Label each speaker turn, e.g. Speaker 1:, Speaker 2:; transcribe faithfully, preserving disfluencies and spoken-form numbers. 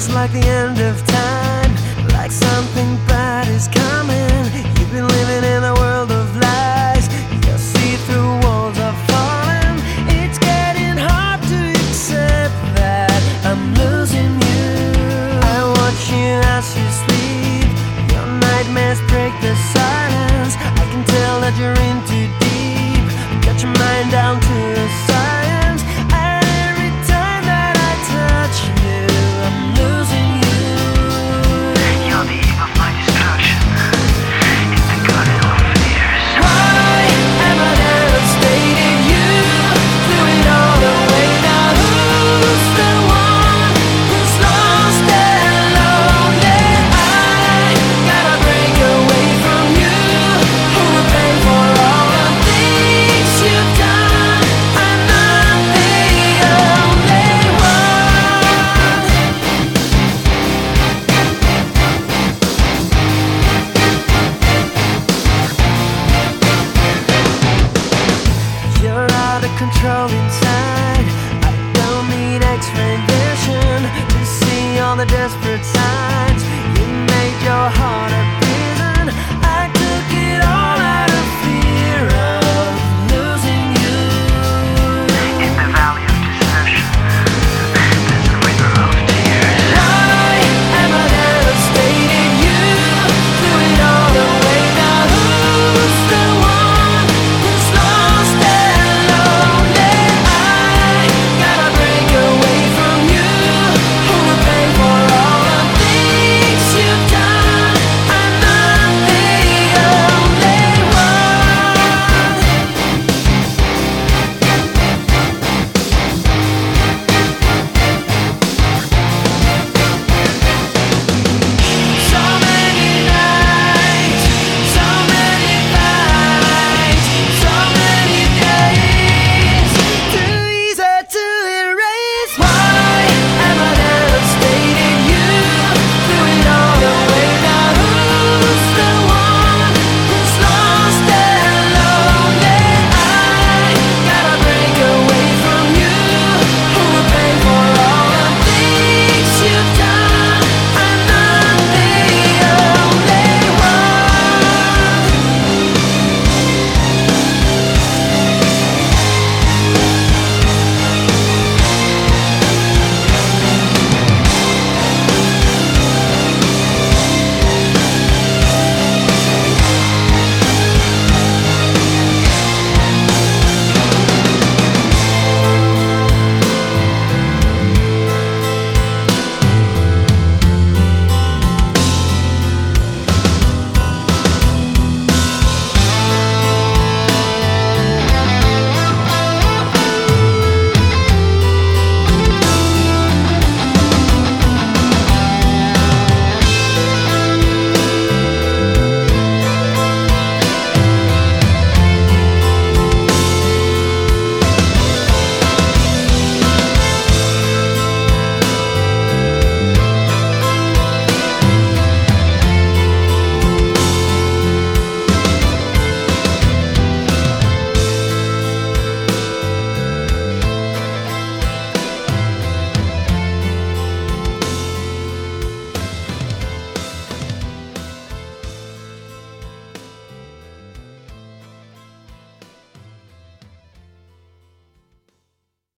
Speaker 1: like the end of time, like something bad is coming. You've been living in a world of lies. Your see-through walls are falling. It's getting hard to accept that I'm losing you. I watch you as you sleep. Your nightmares break the silence. I can tell that you're in too deep. Got your mind down to a science. And every time that I touch you, I'm losing you.
Speaker 2: You're the eve of my destruction. It's the garden of fears.
Speaker 1: Why am I devastating you? Threw it all away. Now who's the one who's lost and lonely? I gotta break away from you. Who will pay for all the things you've done? I'm not the only one. You're out of control inside. I don't need X-ray vision to see all the desperate signs. You made your heart